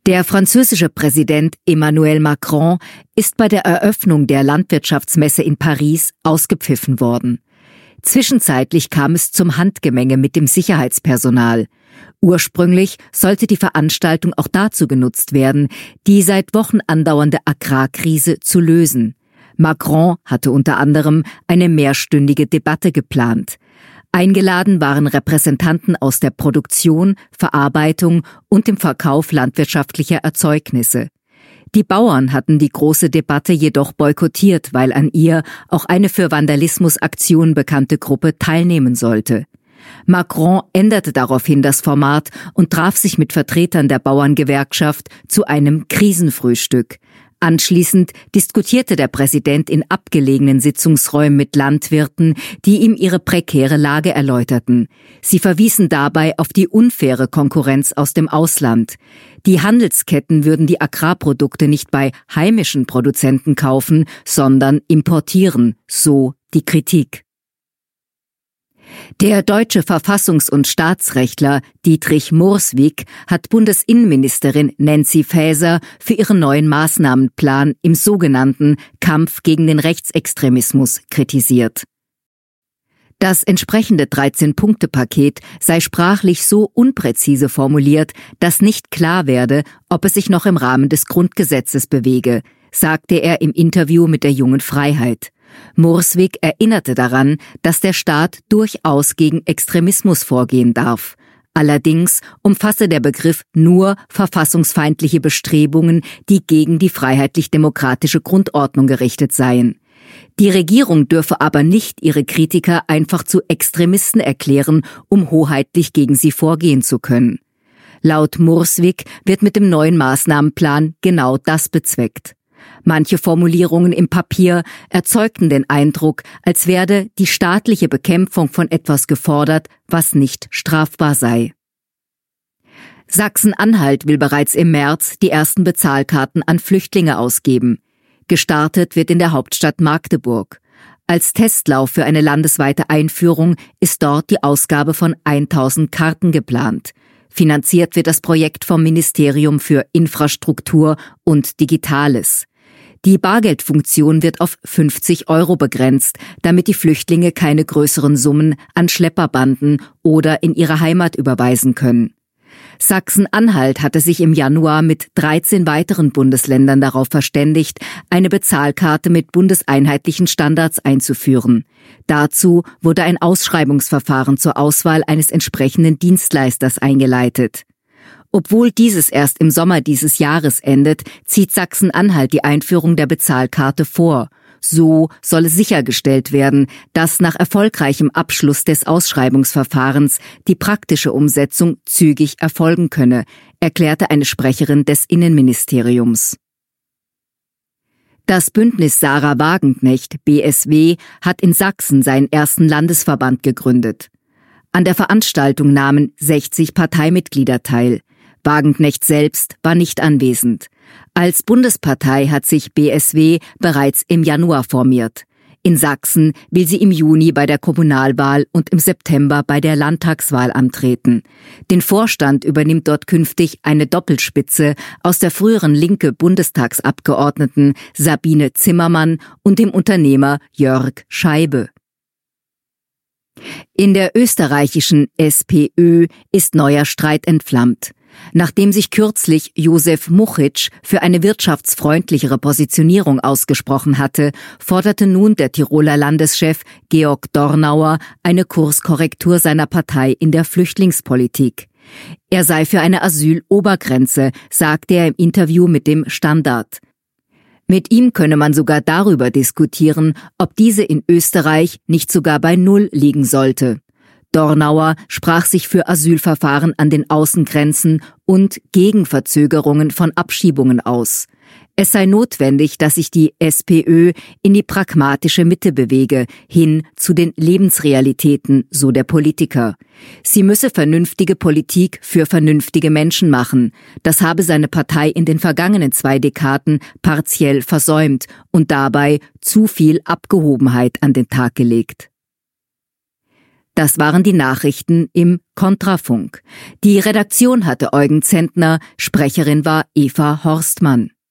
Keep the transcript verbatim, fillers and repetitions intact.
Der französische Präsident Emmanuel Macron ist bei der Eröffnung der Landwirtschaftsmesse in Paris ausgepfiffen worden. Zwischenzeitlich kam es zum Handgemenge mit dem Sicherheitspersonal. Ursprünglich sollte die Veranstaltung auch dazu genutzt werden, die seit Wochen andauernde Agrarkrise zu lösen. Macron hatte unter anderem eine mehrstündige Debatte geplant. Eingeladen waren Repräsentanten aus der Produktion, Verarbeitung und dem Verkauf landwirtschaftlicher Erzeugnisse. Die Bauern hatten die große Debatte jedoch boykottiert, weil an ihr auch eine für Vandalismusaktionen bekannte Gruppe teilnehmen sollte. Macron änderte daraufhin das Format und traf sich mit Vertretern der Bauerngewerkschaft zu einem Krisenfrühstück. Anschließend diskutierte der Präsident in abgelegenen Sitzungsräumen mit Landwirten, die ihm ihre prekäre Lage erläuterten. Sie verwiesen dabei auf die unfaire Konkurrenz aus dem Ausland. Die Handelsketten würden die Agrarprodukte nicht bei heimischen Produzenten kaufen, sondern importieren, so die Kritik. Der deutsche Verfassungs- und Staatsrechtler Dietrich Murswig hat Bundesinnenministerin Nancy Faeser für ihren neuen Maßnahmenplan im sogenannten Kampf gegen den Rechtsextremismus kritisiert. Das entsprechende dreizehn-Punkte-Paket sei sprachlich so unpräzise formuliert, dass nicht klar werde, ob es sich noch im Rahmen des Grundgesetzes bewege, sagte er im Interview mit der Jungen Freiheit. Murswig erinnerte daran, dass der Staat durchaus gegen Extremismus vorgehen darf. Allerdings umfasse der Begriff nur verfassungsfeindliche Bestrebungen, die gegen die freiheitlich-demokratische Grundordnung gerichtet seien. Die Regierung dürfe aber nicht ihre Kritiker einfach zu Extremisten erklären, um hoheitlich gegen sie vorgehen zu können. Laut Murswig wird mit dem neuen Maßnahmenplan genau das bezweckt. Manche Formulierungen im Papier erzeugten den Eindruck, als werde die staatliche Bekämpfung von etwas gefordert, was nicht strafbar sei. Sachsen-Anhalt will bereits im März die ersten Bezahlkarten an Flüchtlinge ausgeben. Gestartet wird in der Hauptstadt Magdeburg. Als Testlauf für eine landesweite Einführung ist dort die Ausgabe von tausend Karten geplant. Finanziert wird das Projekt vom Ministerium für Infrastruktur und Digitales. Die Bargeldfunktion wird auf fünfzig Euro begrenzt, damit die Flüchtlinge keine größeren Summen an Schlepperbanden oder in ihre Heimat überweisen können. Sachsen-Anhalt hatte sich im Januar mit dreizehn weiteren Bundesländern darauf verständigt, eine Bezahlkarte mit bundeseinheitlichen Standards einzuführen. Dazu wurde ein Ausschreibungsverfahren zur Auswahl eines entsprechenden Dienstleisters eingeleitet. Obwohl dieses erst im Sommer dieses Jahres endet, zieht Sachsen-Anhalt die Einführung der Bezahlkarte vor. So soll sichergestellt werden, dass nach erfolgreichem Abschluss des Ausschreibungsverfahrens die praktische Umsetzung zügig erfolgen könne, erklärte eine Sprecherin des Innenministeriums. Das Bündnis Sarah Wagenknecht, B S W, hat in Sachsen seinen ersten Landesverband gegründet. An der Veranstaltung nahmen sechzig Parteimitglieder teil. Wagenknecht selbst war nicht anwesend. Als Bundespartei hat sich B S W bereits im Januar formiert. In Sachsen will sie im Juni bei der Kommunalwahl und im September bei der Landtagswahl antreten. Den Vorstand übernimmt dort künftig eine Doppelspitze aus der früheren linke Bundestagsabgeordneten Sabine Zimmermann und dem Unternehmer Jörg Scheibe. In der österreichischen SPÖ ist neuer Streit entflammt. Nachdem sich kürzlich Josef Muchitsch für eine wirtschaftsfreundlichere Positionierung ausgesprochen hatte, forderte nun der Tiroler Landeschef Georg Dornauer eine Kurskorrektur seiner Partei in der Flüchtlingspolitik. Er sei für eine Asylobergrenze, sagte er im Interview mit dem Standard. Mit ihm könne man sogar darüber diskutieren, ob diese in Österreich nicht sogar bei Null liegen sollte. Dornauer sprach sich für Asylverfahren an den Außengrenzen und gegen Verzögerungen von Abschiebungen aus. Es sei notwendig, dass sich die SPÖ in die pragmatische Mitte bewege, hin zu den Lebensrealitäten, so der Politiker. Sie müsse vernünftige Politik für vernünftige Menschen machen. Das habe seine Partei in den vergangenen zwei Dekaden partiell versäumt und dabei zu viel Abgehobenheit an den Tag gelegt. Das waren die Nachrichten im Kontrafunk. Die Redaktion hatte Eugen Zentner, Sprecherin war Eva Horstmann.